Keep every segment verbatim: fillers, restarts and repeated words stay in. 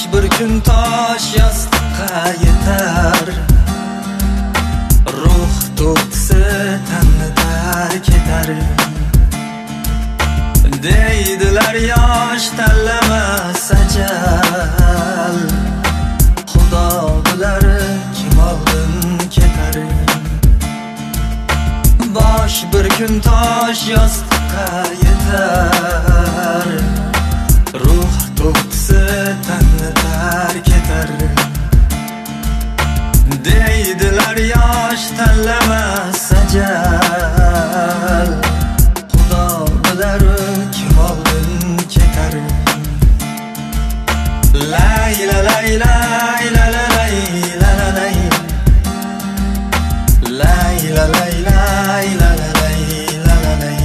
bir kun tosh yostiqqa yetar. Ruh to'kisi tanni tark etar. Deydilar yosh tanlamas ajal. Xudo bilar kim oldin ketar. Bosh bir kun tosh yostiqqa yetar. Ruh to'kisi tanni tark etar. Deydilar yosh tanlamas ajal. Xudo bilar kim oldin ketar. Lay la lay lay la la lay la la lay. Lay la lay lay la la lay la la lay.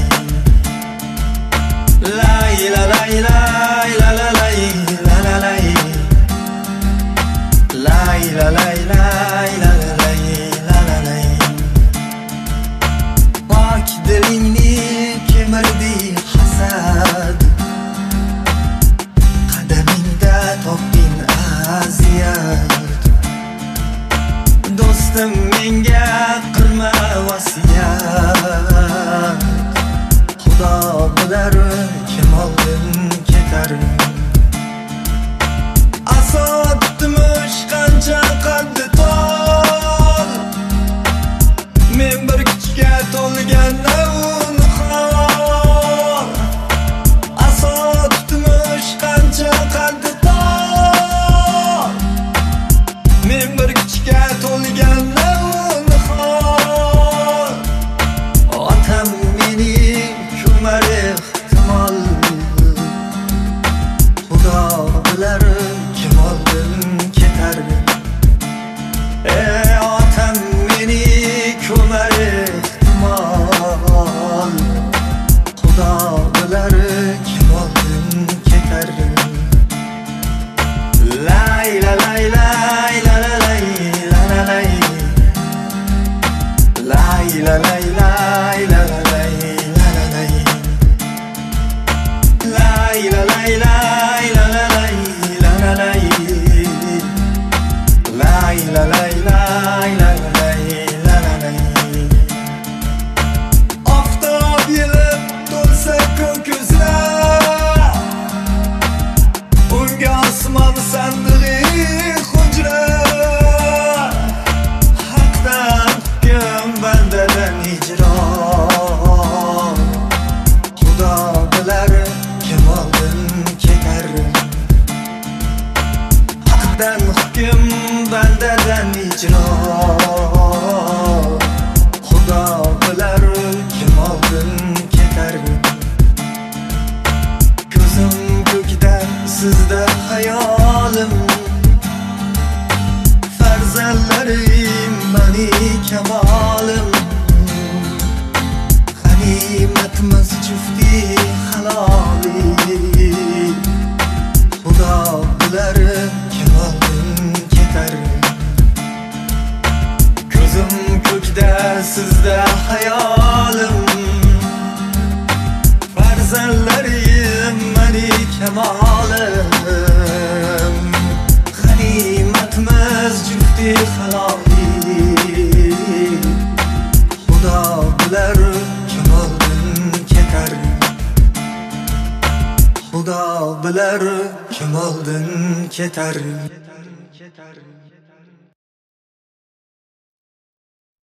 Lay la lay lay la la lay la la lay. Lay la lay lay la la lay la la lay. Pok dilingni kemirdi hasad. Qadamingda topding aziyat. Do'stim menga qilma vasiyat. Xudo bilar kim oldin ketar. Asod tutmush qancha qaddi tol. Men bir kuchga to'lganda uni xor. Asod tutmush qancha qaddi tol. Men bir kuchga to'lganda uni xor. Otam meni ko'mar ehtimol. Xudo bilar kim oldin ketar. Ey otam meni ko'mar ehtimol. Xudo bilar kim oldin ketar. Lay la lay lay la la lay la la lay. Lay la lay lay la la lay la la lay. Lay la lay lay la la lay la la lay. Lay la lay lay la la lay la la lay. Oftob yilib to'lsa ko'kuzlar. Unga osmon sandig'i hujra. Haqdan hukm bandadan hijron. Xudo bilar kim oldin ketar. Haqdan hukm bandadan hijron. Xudo bilar kim oldin ketar. Ko'zim ko'kda sizda hayolim. Farzandlarim mani kamolim. G'animatimiz jufti haloli. Xudo bilar kim oldin ketar. Ko'zim ko'kda sizda hayolim. Farzandlarim mani kamolim. G'animatimiz jufti haloli. Xudo bilar kim oldin ketar. Xudo bilar kim oldin ketar.